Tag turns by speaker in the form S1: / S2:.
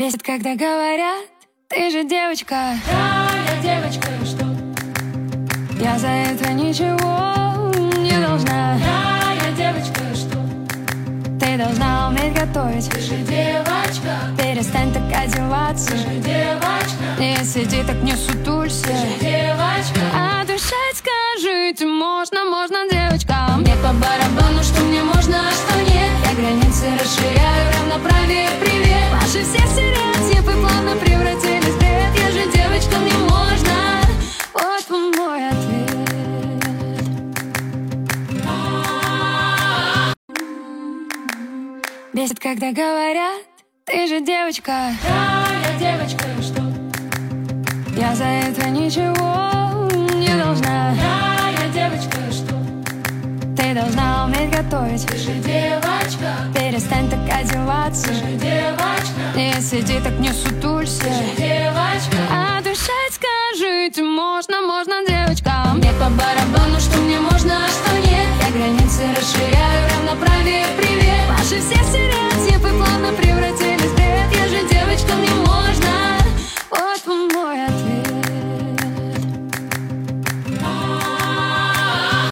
S1: Бесит, когда говорят, ты же девочка.
S2: Да, я девочка, и что?
S1: Я за это ничего не должна.
S2: Да, я девочка, и что?
S1: Ты должна уметь готовить.
S2: Ты же девочка.
S1: Перестань так одеваться.
S2: Ты же девочка.
S1: Не сиди так, не сутулься.
S2: Ты же девочка.
S1: А дышать скажите, можно, девочка.
S2: Мне по барабану, что мне можно, а что нет.
S1: Я границы расширяю,
S2: равноправие, привет.
S1: ваши все стереотипы плавно превратились в бред.
S2: Я же девочка, мне можно.
S1: Вот мой ответ. Бесит, когда говорят, ты же девочка.
S2: Да, я девочка, и что?
S1: Я за это ничего не должна.
S2: Да, я девочка, и что?
S1: Ты должна уметь готовить.
S2: Ты же девочка.
S1: Перестань так одеваться.
S2: Ты же девочка.
S1: Не сиди так, не сутулься.
S2: Ты же девочка.
S1: А дышать скажите, можно, девочка.
S2: Мне по барабану, что мне